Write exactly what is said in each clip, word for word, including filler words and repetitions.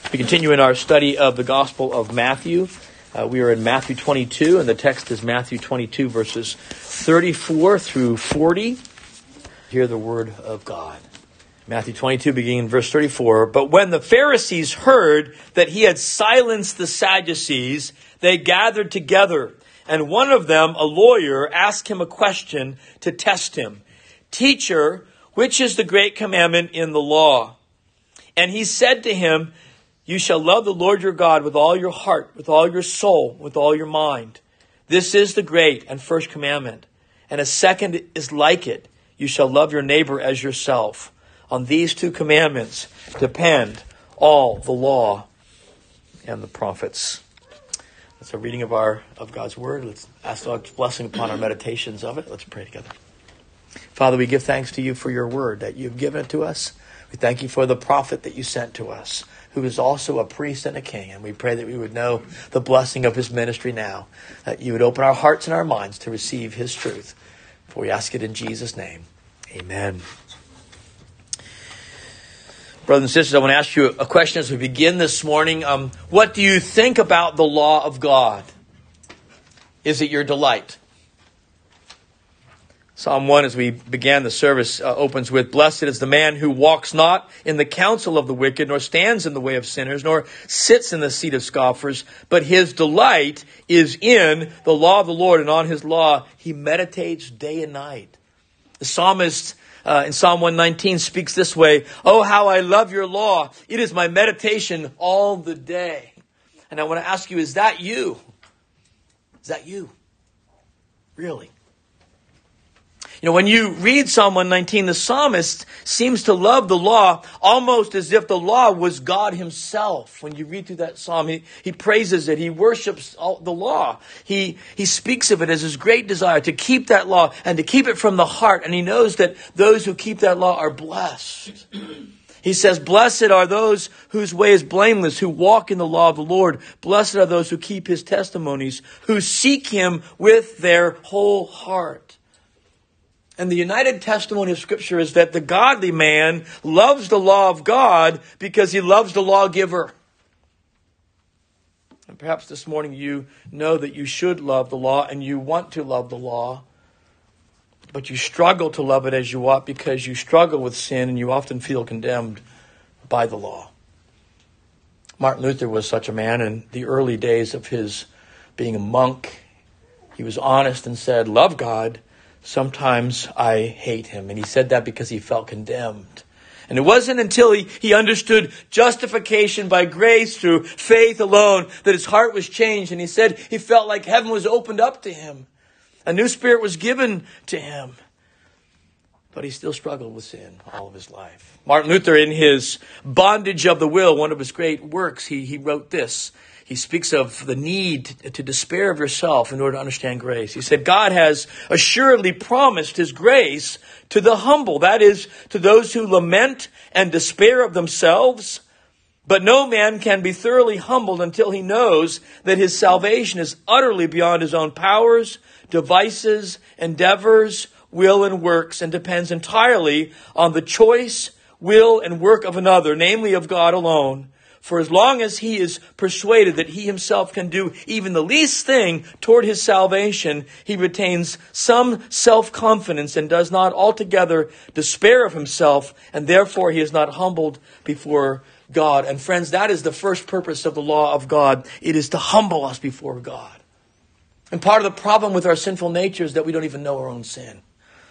We continue in our study of the Gospel of Matthew. Uh, we are in Matthew twenty-two, and the text is Matthew twenty-two, verses thirty-four through forty. Hear the word of God. Matthew twenty-two, beginning in verse thirty-four. But when the Pharisees heard that he had silenced the Sadducees, they gathered together. And one of them, a lawyer, asked him a question to test him. Teacher, which is the great commandment in the law? And he said to him, You shall love the Lord your God with all your heart, with all your soul, with all your mind. This is the great and first commandment. And a second is like it. You shall love your neighbor as yourself. On these two commandments depend all the law and the prophets. That's a reading of our of God's word. Let's ask God's blessing upon our meditations of it. Let's pray together. Father, we give thanks to you for your word that you've given it to us. We thank you for the prophet that you sent to us, who is also a priest and a king. And we pray that we would know the blessing of his ministry now, that you would open our hearts and our minds to receive his truth. For we ask it in Jesus' name. Amen. Brothers and sisters, I want to ask you a question as we begin this morning. Um, what do you think about the law of God? Is it your delight? Psalm one, as we began the service, uh, opens with, Blessed is the man who walks not in the counsel of the wicked, nor stands in the way of sinners, nor sits in the seat of scoffers, but his delight is in the law of the Lord, and on his law he meditates day and night. The psalmist uh, in Psalm one nineteen speaks this way, Oh, how I love your law. It is my meditation all the day. And I want to ask you, is that you? Is that you? Really? You know, when you read Psalm one nineteen, the psalmist seems to love the law almost as if the law was God himself. When you read through that psalm, he, he praises it. He worships all, the law. He, he speaks of it as his great desire to keep that law and to keep it from the heart. And he knows that those who keep that law are blessed. He says, Blessed are those whose way is blameless, who walk in the law of the Lord. Blessed are those who keep his testimonies, who seek him with their whole heart. And the united testimony of Scripture is that the godly man loves the law of God because he loves the lawgiver. And perhaps this morning you know that you should love the law and you want to love the law, but you struggle to love it as you ought because you struggle with sin and you often feel condemned by the law. Martin Luther was such a man in the early days of his being a monk. He was honest and said, Love God. Sometimes I hate him. And he said that because he felt condemned. And it wasn't until he, he understood justification by grace through faith alone that his heart was changed. And he said he felt like heaven was opened up to him. A new spirit was given to him. But he still struggled with sin all of his life. Martin Luther, in his Bondage of the Will, one of his great works, he, he wrote this. He speaks of the need to despair of yourself in order to understand grace. He said, God has assuredly promised his grace to the humble. That is, to those who lament and despair of themselves. But no man can be thoroughly humbled until he knows that his salvation is utterly beyond his own powers, devices, endeavors, will, and works, and depends entirely on the choice, will, and work of another, namely of God alone. For as long as he is persuaded that he himself can do even the least thing toward his salvation, he retains some self-confidence and does not altogether despair of himself, and therefore he is not humbled before God. And friends, that is the first purpose of the law of God. It is to humble us before God. And part of the problem with our sinful nature is that we don't even know our own sin.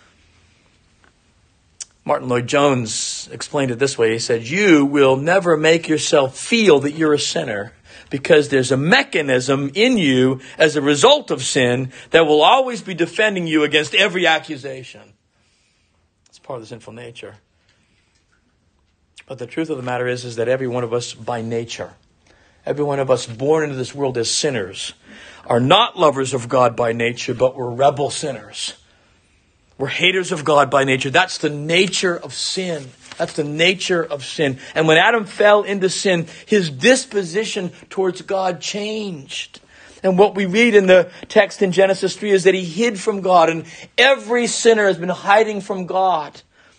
Martin Lloyd-Jones explained it this way. He said, You will never make yourself feel that you're a sinner because there's a mechanism in you as a result of sin that will always be defending you against every accusation. It's part of the sinful nature. But the truth of the matter is, is that every one of us by nature, every one of us born into this world as sinners, are not lovers of God by nature, but we're rebel sinners. We're haters of God by nature. That's the nature of sin. That's the nature of sin. And when Adam fell into sin, his disposition towards God changed. And what we read in the text in Genesis three is that he hid from God. And every sinner has been hiding from God.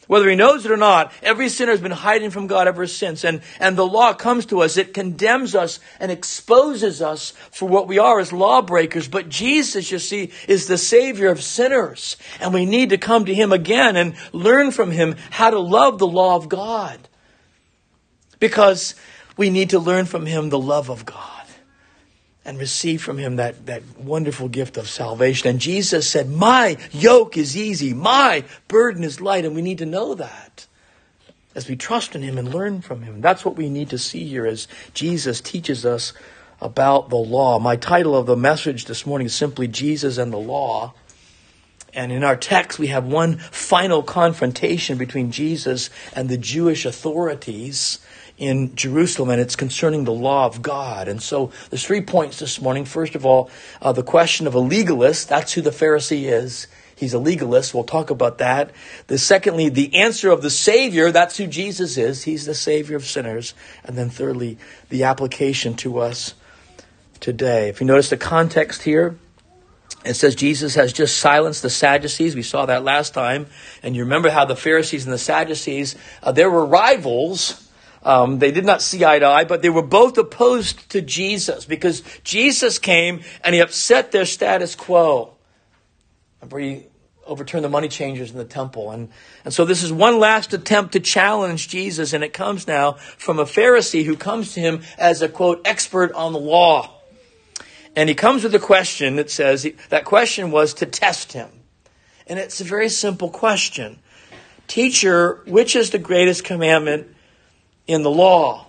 Whether he knows it or not, every sinner has been hiding from God ever since. And, and the law comes to us. It condemns us and exposes us for what we are as lawbreakers. But Jesus, you see, is the Savior of sinners. And we need to come to him again and learn from him how to love the law of God. Because we need to learn from him the love of God. And receive from him that, that wonderful gift of salvation. And Jesus said, my yoke is easy, my burden is light. And we need to know that as we trust in him and learn from him. That's what we need to see here as Jesus teaches us about the law. My title of the message this morning is simply Jesus and the Law. And in our text, we have one final confrontation between Jesus and the Jewish authorities in Jerusalem, and it's concerning the law of God. And so there's three points this morning. First of all, uh, the question of a legalist. That's who the Pharisee is. He's a legalist. We'll talk about that. The secondly, the answer of the Savior. That's who Jesus is. He's the Savior of sinners. And then thirdly, the application to us today. If you notice the context here, it says Jesus has just silenced the Sadducees. We saw that last time. And you remember how the Pharisees and the Sadducees, uh, there were rivals. Um, they did not see eye to eye, but they were both opposed to Jesus because Jesus came and he upset their status quo. Remember, he overturned the money changers in the temple. And, and so this is one last attempt to challenge Jesus, and it comes now from a Pharisee who comes to him as a, quote, expert on the law. And he comes with a question that says, that question was to test him. And it's a very simple question. Teacher, which is the greatest commandment in the law?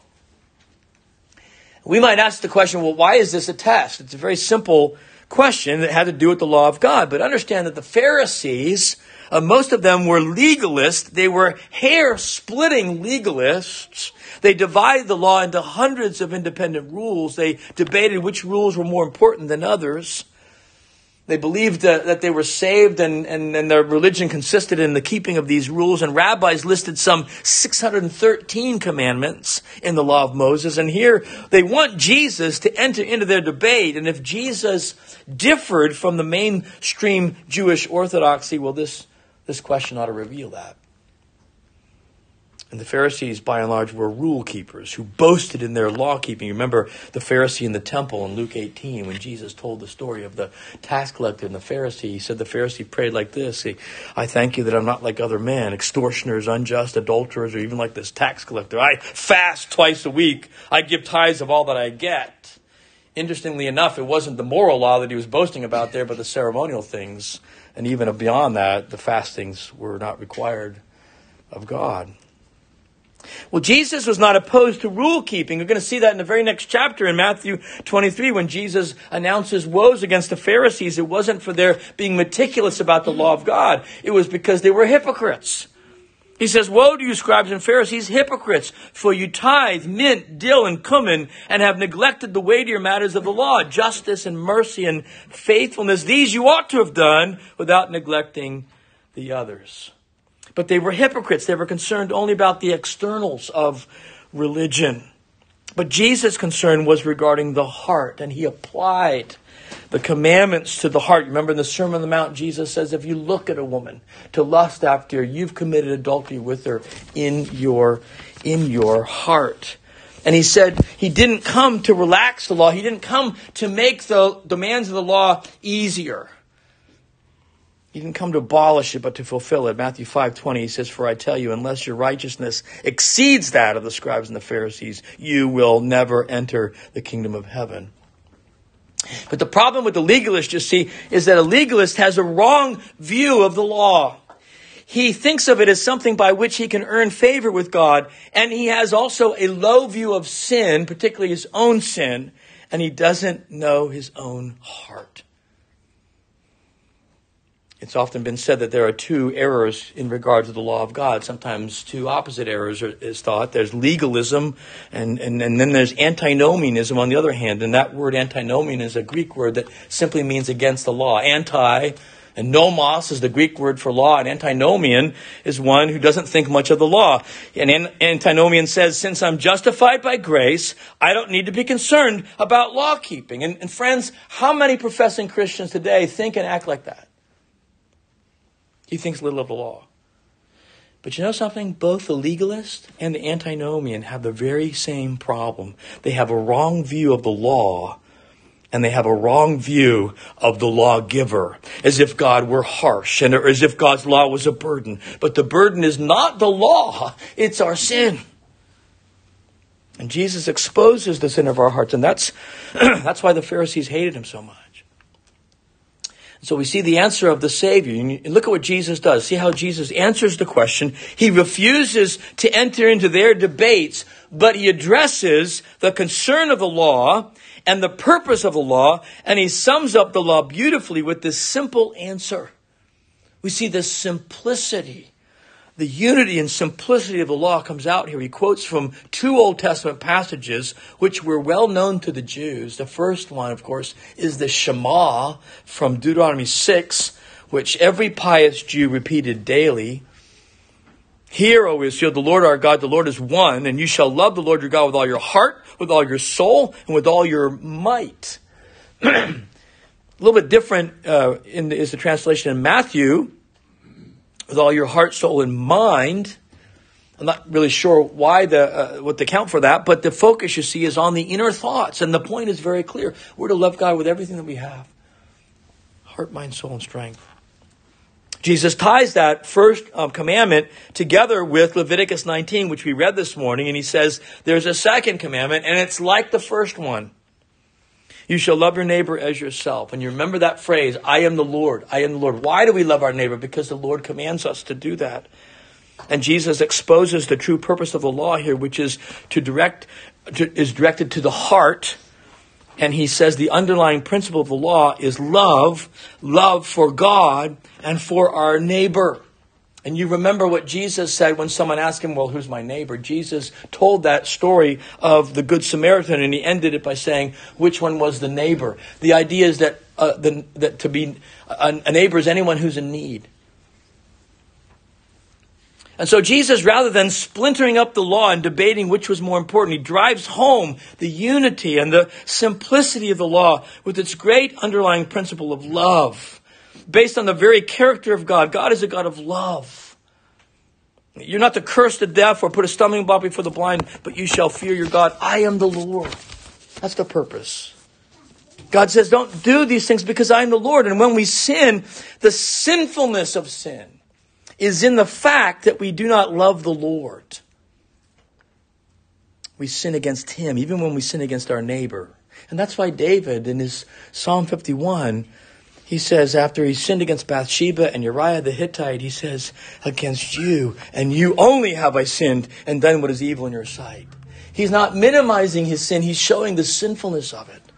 We might ask the question, well, why is this a test? It's a very simple question that had to do with the law of God. But understand that the Pharisees, uh, most of them were legalists. They were hair-splitting legalists. They divided the law into hundreds of independent rules. They debated which rules were more important than others. They believed that, that they were saved and, and, and their religion consisted in the keeping of these rules. And rabbis listed some six hundred thirteen commandments in the law of Moses. And here they want Jesus to enter into their debate. And if Jesus differed from the mainstream Jewish orthodoxy, well, this, this question ought to reveal that. And the Pharisees, by and large, were rule keepers who boasted in their law keeping. Remember the Pharisee in the temple in Luke eighteen when Jesus told the story of the tax collector and the Pharisee. He said the Pharisee prayed like this: I thank you that I'm not like other men, extortioners, unjust, adulterers, or even like this tax collector. I fast twice a week. I give tithes of all that I get. Interestingly enough, it wasn't the moral law that he was boasting about there, but the ceremonial things. And even beyond that, the fastings were not required of God. Well, Jesus was not opposed to rule keeping. We're going to see that in the very next chapter in Matthew twenty-three when Jesus announces woes against the Pharisees. It wasn't for their being meticulous about the law of God. It was because they were hypocrites. He says, woe to you, scribes and Pharisees, hypocrites, for you tithe mint, dill, and cumin, and have neglected the weightier matters of the law, justice and mercy and faithfulness. These you ought to have done without neglecting the others. But they were hypocrites. They were concerned only about the externals of religion. But Jesus' concern was regarding the heart, and he applied the commandments to the heart. Remember in the Sermon on the Mount, Jesus says, if you look at a woman to lust after her, you've committed adultery with her in your, in your heart. And he said he didn't come to relax the law. He didn't come to make the demands of the law easier. He didn't come to abolish it, but to fulfill it. Matthew five twenty, he says, for I tell you, unless your righteousness exceeds that of the scribes and the Pharisees, you will never enter the kingdom of heaven. But the problem with the legalist, you see, is that a legalist has a wrong view of the law. He thinks of it as something by which he can earn favor with God. And he has also a low view of sin, particularly his own sin. And he doesn't know his own heart. It's often been said that there are two errors in regard to the law of God. Sometimes two opposite errors are, is thought. There's legalism, and, and, and then there's antinomianism on the other hand. And that word antinomian is a Greek word that simply means against the law. Anti and nomos is the Greek word for law, and antinomian is one who doesn't think much of the law. And an, antinomian says, since I'm justified by grace, I don't need to be concerned about law keeping. And, and friends, how many professing Christians today think and act like that? He thinks little of the law. But you know something? Both the legalist and the antinomian have the very same problem. They have a wrong view of the law, and they have a wrong view of the lawgiver, as if God were harsh, and or as if God's law was a burden. But the burden is not the law, it's our sin. And Jesus exposes the sin of our hearts, and that's that's why the Pharisees hated him so much. So we see the answer of the Savior. And look at what Jesus does. See how Jesus answers the question. He refuses to enter into their debates, but he addresses the concern of the law and the purpose of the law, and he sums up the law beautifully with this simple answer. We see the simplicity, the unity and simplicity of the law comes out here. He quotes from two Old Testament passages, which were well known to the Jews. The first one, of course, is the Shema from Deuteronomy six, which every pious Jew repeated daily. Hear, O Israel, the Lord our God, the Lord is one, and you shall love the Lord your God with all your heart, with all your soul, and with all your might. A little bit different uh, in the, is the translation in Matthew, with all your heart, soul, and mind. I'm not really sure why the uh, what the count for that, but the focus, you see, is on the inner thoughts. And the point is very clear. We're to love God with everything that we have. Heart, mind, soul, and strength. Jesus ties that first um, commandment together with Leviticus nineteen, which we read this morning. And he says there's a second commandment, and it's like the first one. You shall love your neighbor as yourself. And you remember that phrase, I am the Lord. I am the Lord. Why do we love our neighbor? Because the Lord commands us to do that. And Jesus exposes the true purpose of the law here, which is to direct, to, is directed to the heart. And he says the underlying principle of the law is love, love for God and for our neighbor. And you remember what Jesus said when someone asked him, well, who's my neighbor? Jesus told that story of the Good Samaritan, and he ended it by saying, which one was the neighbor? The idea is that, uh, the, that to be a, a neighbor is anyone who's in need. And so Jesus, rather than splintering up the law and debating which was more important, he drives home the unity and the simplicity of the law with its great underlying principle of love. Based on the very character of God. God is a God of love. You're not to curse the deaf or put a stumbling block before the blind, but you shall fear your God. I am the Lord. That's the purpose. God says, don't do these things because I am the Lord. And when we sin, the sinfulness of sin is in the fact that we do not love the Lord. We sin against him, even when we sin against our neighbor. And that's why David, in his Psalm fifty-one, he says, after he sinned against Bathsheba and Uriah the Hittite, he says, against you and you only have I sinned and done what is evil in your sight. He's not minimizing his sin. He's showing the sinfulness of it.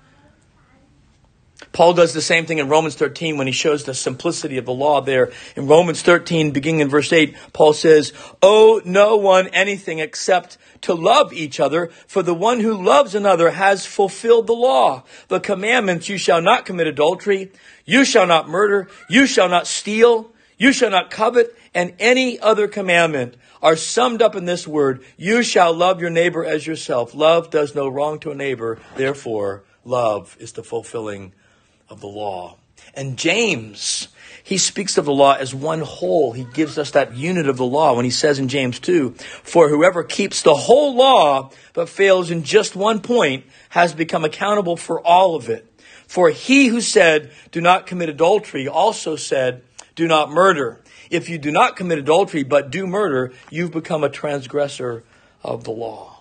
Paul does the same thing in Romans thirteen when he shows the simplicity of the law there. In Romans thirteen, beginning in verse eight, Paul says, owe no one anything except to love each other, for the one who loves another has fulfilled the law. The commandments, you shall not commit adultery, you shall not murder, you shall not steal, you shall not covet, and any other commandment are summed up in this word, you shall love your neighbor as yourself. Love does no wrong to a neighbor, therefore love is the fulfilling of the law. And James, he speaks of the law as one whole. He gives us that unit of the law when he says in James two, for whoever keeps the whole law but fails in just one point has become accountable for all of it. For he who said, do not commit adultery, also said, do not murder. If you do not commit adultery but do murder, you've become a transgressor of the law.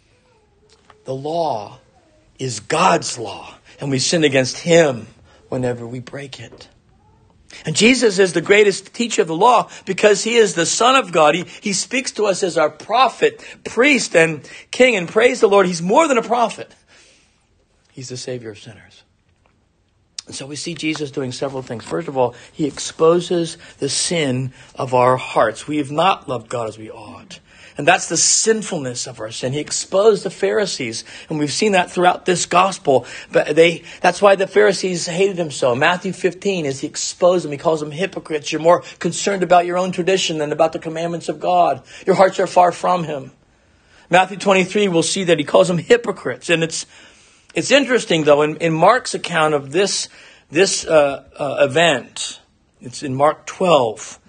The law is God's law, and we sin against him whenever we break it. And Jesus is the greatest teacher of the law because he is the Son of God. He, he speaks to us as our prophet, priest, and king. And praise the Lord, he's more than a prophet. He's the Savior of sinners. And so we see Jesus doing several things. First of all, he exposes the sin of our hearts. We have not loved God as we ought. And that's the sinfulness of our sin. He exposed the Pharisees. And we've seen that throughout this gospel. But they that's why the Pharisees hated him so. Matthew fifteen, as he exposed them, he calls them hypocrites. You're more concerned about your own tradition than about the commandments of God. Your hearts are far from him. Matthew twenty-three, we'll see that he calls them hypocrites. And it's it's interesting, though, in, in Mark's account of this, this uh, uh, event, it's in Mark twelve.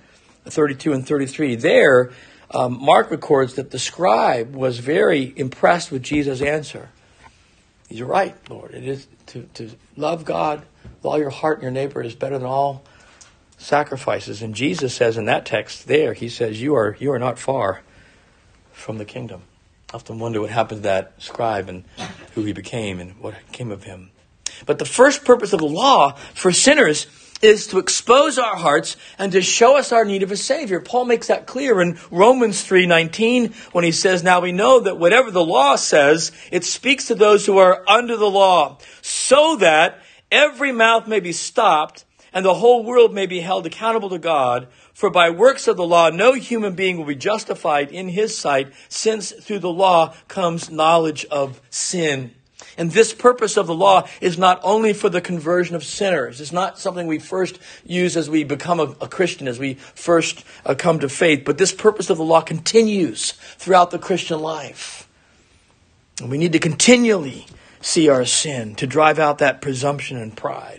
thirty-two and thirty-three. There, um, Mark records that the scribe was very impressed with Jesus' answer. He's right, Lord. It is to, to love God with all your heart and your neighbor is better than all sacrifices. And Jesus says in that text there, he says, you are you are not far from the kingdom. I often wonder what happened to that scribe and who he became and what came of him. But the first purpose of the law for sinners is to expose our hearts and to show us our need of a Savior. Paul makes that clear in Romans three nineteen when he says, now we know that whatever the law says, it speaks to those who are under the law, so that every mouth may be stopped and the whole world may be held accountable to God. For by works of the law, no human being will be justified in his sight, since through the law comes knowledge of sin. And this purpose of the law is not only for the conversion of sinners. It's not something we first use as we become a, a Christian, as we first uh, come to faith. But this purpose of the law continues throughout the Christian life. And we need to continually see our sin to drive out that presumption and pride.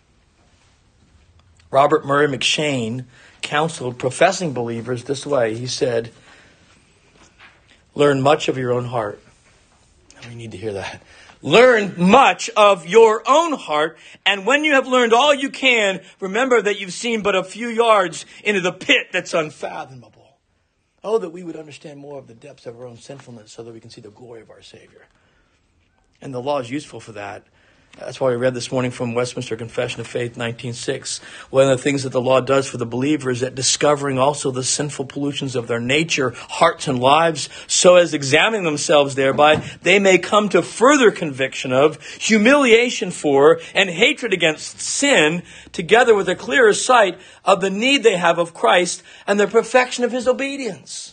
Robert Murray McShane counseled professing believers this way. He said, learn much of your own heart. And we need to hear that. Learn much of your own heart, and when you have learned all you can, remember that you've seen but a few yards into the pit that's unfathomable. Oh, that we would understand more of the depths of our own sinfulness so that we can see the glory of our Savior. And the law is useful for that. That's why we read this morning from Westminster Confession of Faith nineteen six. One of the things that the law does for the believer is that discovering also the sinful pollutions of their nature, hearts, and lives, so as examining themselves thereby, they may come to further conviction of, humiliation for, and hatred against sin, together with a clearer sight of the need they have of Christ and the perfection of his obedience.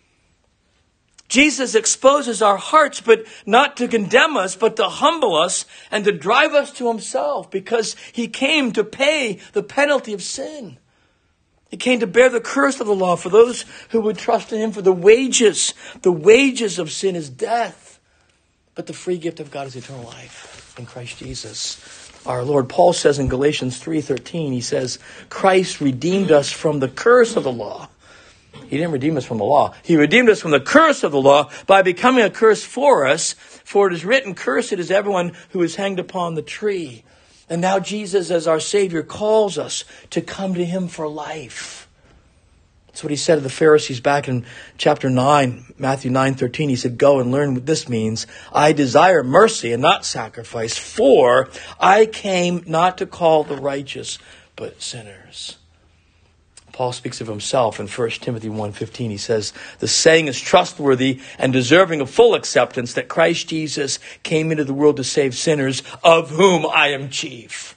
Jesus exposes our hearts, but not to condemn us, but to humble us and to drive us to himself, because he came to pay the penalty of sin. He came to bear the curse of the law for those who would trust in him, for the wages, the wages of sin is death. But the free gift of God is eternal life in Christ Jesus, our Lord. Paul says in Galatians three thirteen, he says, Christ redeemed us from the curse of the law. He didn't redeem us from the law. He redeemed us from the curse of the law by becoming a curse for us. For it is written, cursed is everyone who is hanged upon the tree. And now Jesus, as our Savior, calls us to come to him for life. That's what he said to the Pharisees back in chapter nine, Matthew nine thirteen. He said, go and learn what this means. I desire mercy and not sacrifice, for I came not to call the righteous, but sinners. Paul speaks of himself in First Timothy one fifteen. He says, the saying is trustworthy and deserving of full acceptance that Christ Jesus came into the world to save sinners, of whom I am chief.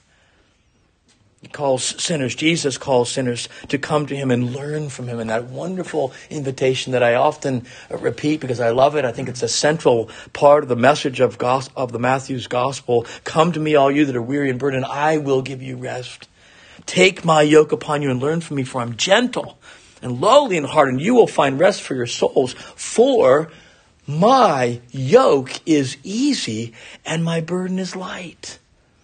He calls sinners, Jesus calls sinners to come to him and learn from him. And that wonderful invitation that I often repeat because I love it. I think it's a central part of the message of, gos- of the Matthew's gospel. Come to me, all you that are weary and burdened, I will give you rest. Take my yoke upon you and learn from me, for I'm gentle and lowly in heart, and you will find rest for your souls. For my yoke is easy and my burden is light.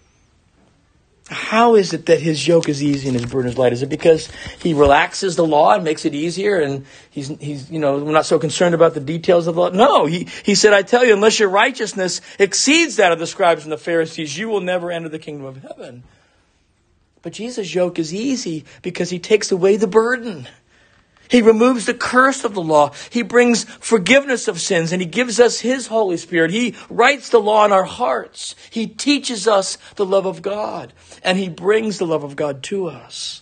How is it that his yoke is easy and his burden is light? Is it because he relaxes the law and makes it easier, and he's, he's, you know, we're not so concerned about the details of the law? No, he, he said, I tell you, unless your righteousness exceeds that of the scribes and the Pharisees, you will never enter the kingdom of heaven. But Jesus' yoke is easy because he takes away the burden. He removes the curse of the law. He brings forgiveness of sins, and he gives us his Holy Spirit. He writes the law in our hearts. He teaches us the love of God, and he brings the love of God to us.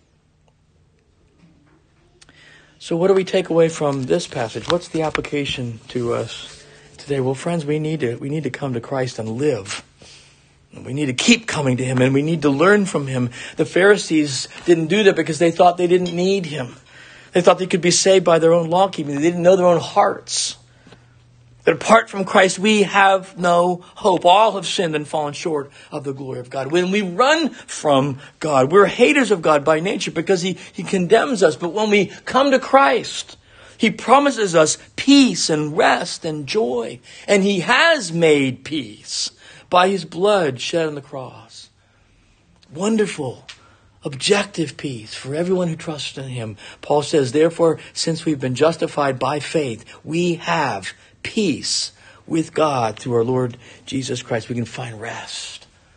So what do we take away from this passage? What's the application to us today? Well, friends, we need to, we need to come to Christ and live. We need to keep coming to him, and we need to learn from him. The Pharisees didn't do that because they thought they didn't need him. They thought they could be saved by their own law keeping. They didn't know their own hearts. That apart from Christ, we have no hope. All have sinned and fallen short of the glory of God. When we run from God, we're haters of God by nature because he, he condemns us. But when we come to Christ, he promises us peace and rest and joy. And he has made peace by his blood shed on the cross. Wonderful, Objective peace for everyone who trusts in him. Paul says, therefore, since we've been justified by faith, we have peace with God through our Lord Jesus Christ. We can find rest.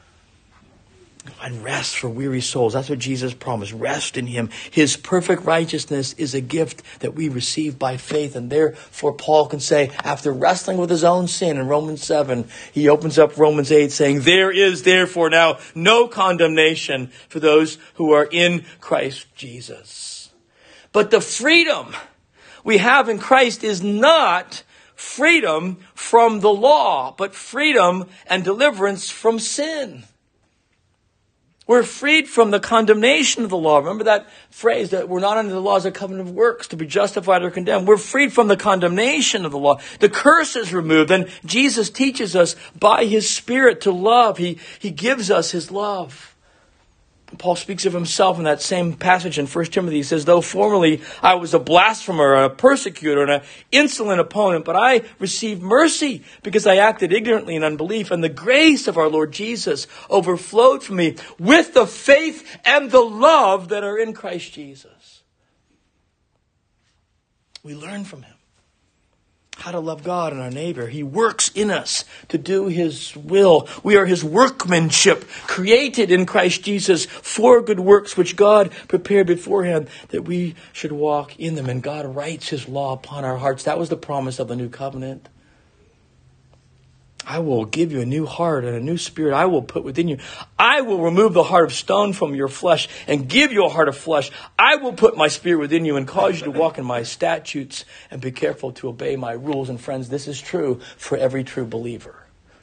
Find rest for weary souls. That's what Jesus promised. Rest in him. His perfect righteousness is a gift that we receive by faith. And therefore, Paul can say, after wrestling with his own sin in Romans seven, he opens up Romans eight saying, there is therefore now no condemnation for those who are in Christ Jesus. But the freedom we have in Christ is not freedom from the law, but freedom and deliverance from sin. We're freed from the condemnation of the law. Remember that phrase that we're not under the laws of covenant of works to be justified or condemned. We're freed from the condemnation of the law. The curse is removed. And Jesus teaches us by his Spirit to love. He, he gives us his love. Paul speaks of himself in that same passage in First Timothy. He says, though formerly I was a blasphemer, a persecutor, and an insolent opponent, but I received mercy because I acted ignorantly in unbelief, and the grace of our Lord Jesus overflowed from me with the faith and the love that are in Christ Jesus. We learn from him how to love God and our neighbor. He works in us to do his will. We are his workmanship, created in Christ Jesus for good works, which God prepared beforehand that we should walk in them. And God writes his law upon our hearts. That was the promise of the new covenant. I will give you a new heart and a new spirit I will put within you. I will remove the heart of stone from your flesh and give you a heart of flesh. I will put my spirit within you and cause you to walk in my statutes and be careful to obey my rules. And friends, this is true for every true believer.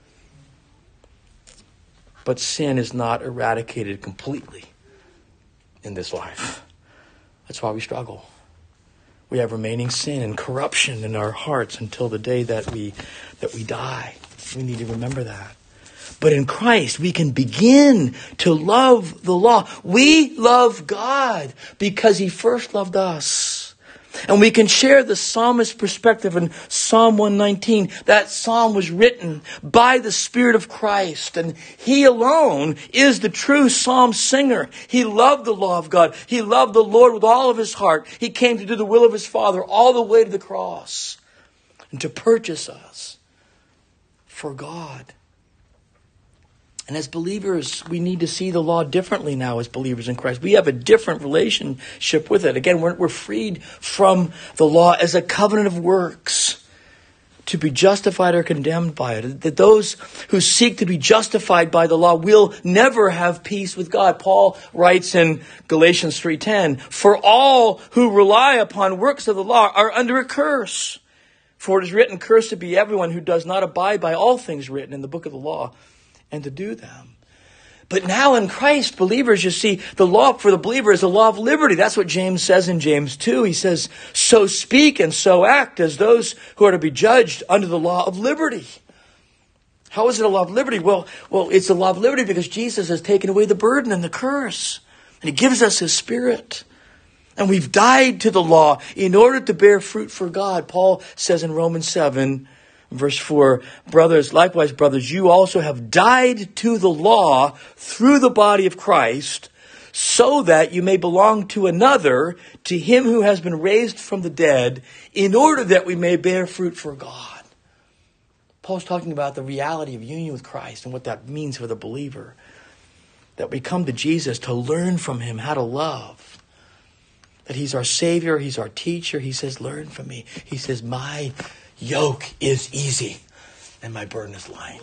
But sin is not eradicated completely in this life. That's why we struggle. We have remaining sin and corruption in our hearts until the day that we that we die. We need to remember that. But in Christ, we can begin to love the law. We love God because he first loved us. And we can share the psalmist's perspective in Psalm one nineteen. That psalm was written by the Spirit of Christ. And he alone is the true psalm singer. He loved the law of God. He loved the Lord with all of his heart. He came to do the will of his Father all the way to the cross and to purchase us for God. And as believers, we need to see the law differently now as believers in Christ. We have a different relationship with it. Again, we're, we're freed from the law as a covenant of works to be justified or condemned by it. That those who seek to be justified by the law will never have peace with God. Paul writes in Galatians three ten, for all who rely upon works of the law are under a curse. For it is written, cursed be everyone who does not abide by all things written in the book of the law and to do them. But now in Christ, believers, you see, the law for the believer is the law of liberty. That's what James says in James two. He says, so speak and so act as those who are to be judged under the law of liberty. How is it a law of liberty? Well, well, it's a law of liberty because Jesus has taken away the burden and the curse. And he gives us his Spirit. And we've died to the law in order to bear fruit for God. Paul says in Romans seven, verse four, brothers, likewise, brothers, you also have died to the law through the body of Christ, so that you may belong to another, to him who has been raised from the dead, in order that we may bear fruit for God. Paul's talking about the reality of union with Christ and what that means for the believer. That we come to Jesus to learn from him how to love. That he's our Savior, he's our teacher. He says, learn from me. He says, my yoke is easy and my burden is light.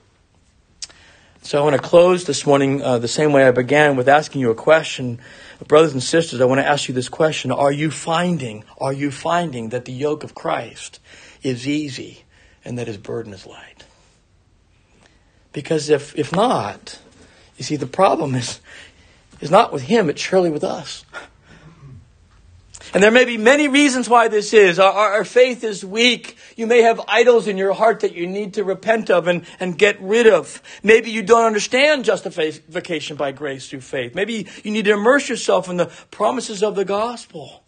So I want to close this morning uh, the same way I began, with asking you a question. Brothers and sisters, I want to ask you this question. Are you finding, are you finding that the yoke of Christ is easy and that his burden is light? Because if, if not, you see, the problem is, is not with him, it's surely with us. And there may be many reasons why this is. Our, our faith is weak. You may have idols in your heart that you need to repent of and, and get rid of. Maybe you don't understand justification by grace through faith. Maybe you need to immerse yourself in the promises of the gospel.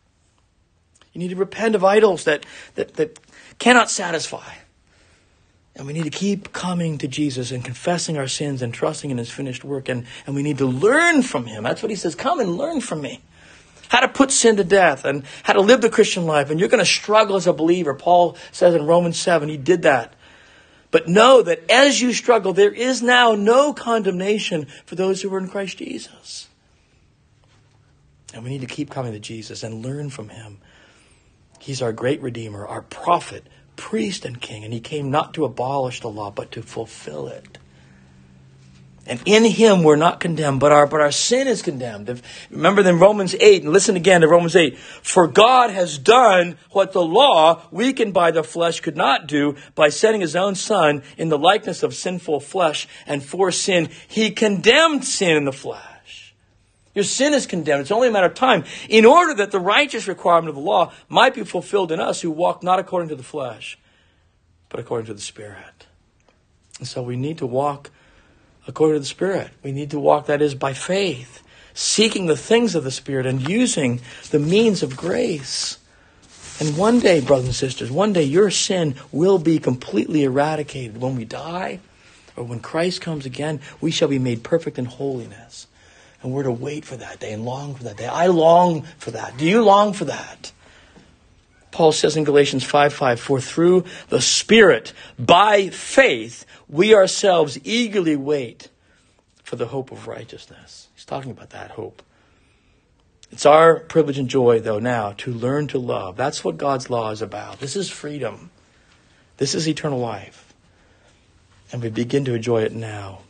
You need to repent of idols that, that, that cannot satisfy. And we need to keep coming to Jesus and confessing our sins and trusting in his finished work. And, and we need to learn from him. That's what he says. Come and learn from me. How to put sin to death and how to live the Christian life. And you're going to struggle as a believer. Paul says in Romans seven, he did that. But know that as you struggle, there is now no condemnation for those who are in Christ Jesus. And we need to keep coming to Jesus and learn from him. He's our great Redeemer, our prophet, priest, and king. And he came not to abolish the law, but to fulfill it. And in him we're not condemned, but our but our sin is condemned. If, remember in Romans eight, and listen again to Romans eight. For God has done what the law, weakened by the flesh, could not do by sending his own Son in the likeness of sinful flesh. And for sin, he condemned sin in the flesh. Your sin is condemned. It's only a matter of time. In order that the righteous requirement of the law might be fulfilled in us who walk not according to the flesh, but according to the Spirit. And so we need to walk according to the Spirit. We need to walk, that is, by faith, seeking the things of the Spirit and using the means of grace. And one day, brothers and sisters, one day your sin will be completely eradicated. When we die, or when Christ comes again, we shall be made perfect in holiness. And we're to wait for that day and long for that day. I long for that. Do you long for that? Paul says in Galatians five five, for through the Spirit, by faith, we ourselves eagerly wait for the hope of righteousness. He's talking about that hope. It's our privilege and joy, though, now to learn to love. That's what God's law is about. This is freedom. This is eternal life. And we begin to enjoy it now.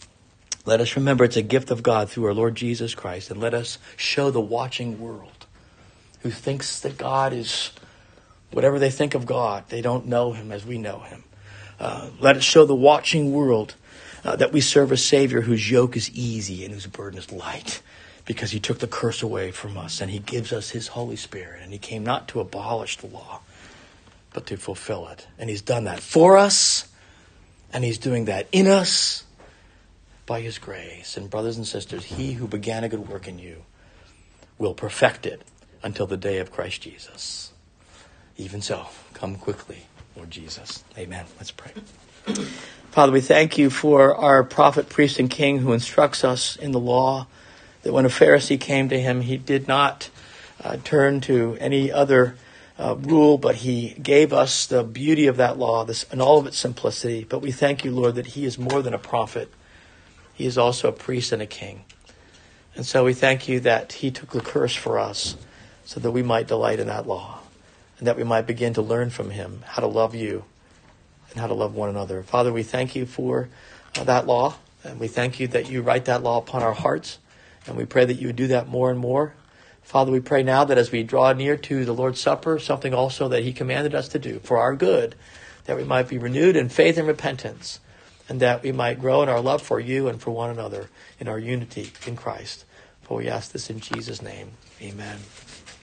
Let us remember it's a gift of God through our Lord Jesus Christ. And let us show the watching world who thinks that God is whatever they think of God. They don't know him as we know him. Uh, let us show the watching world uh, that we serve a Savior whose yoke is easy and whose burden is light, because he took the curse away from us and he gives us his Holy Spirit. And he came not to abolish the law, but to fulfill it. And he's done that for us, and he's doing that in us by his grace. And brothers and sisters, he who began a good work in you will perfect it until the day of Christ Jesus. Even so, come quickly, Lord Jesus. Amen. Let's pray. Father, we thank you for our prophet, priest, and king who instructs us in the law, that when a Pharisee came to him, he did not uh, turn to any other uh, rule, but he gave us the beauty of that law this, and all of its simplicity. But we thank you, Lord, that he is more than a prophet. He is also a priest and a king. And so we thank you that he took the curse for us so that we might delight in that law, and that we might begin to learn from him how to love you and how to love one another. Father, we thank you for uh, that law, and we thank you that you write that law upon our hearts, and we pray that you would do that more and more. Father, we pray now that as we draw near to the Lord's Supper, something also that he commanded us to do for our good, that we might be renewed in faith and repentance, and that we might grow in our love for you and for one another in our unity in Christ. For we ask this in Jesus' name. Amen.